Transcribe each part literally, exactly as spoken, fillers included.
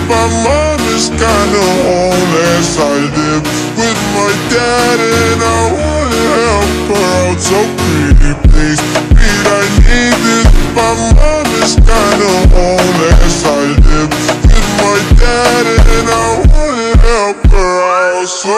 My mom is kinda homeless. I live with my dad and I wanna help her out. So pretty please, Pete, I need this. My mom is kinda homeless. I live with my dad and I wanna help her out. So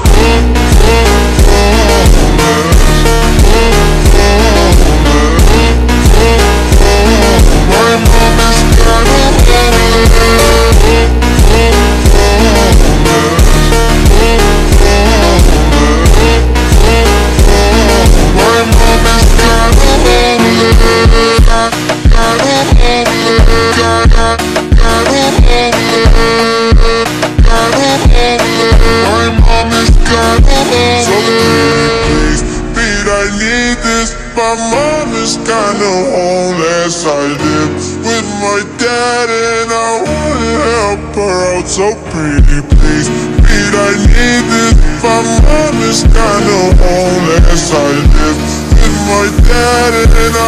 my mom is kinda homeless. I live with my dad and I wanna help her out. So pretty please, Pete, I need this. My mom is kinda homeless. I live with my dad and I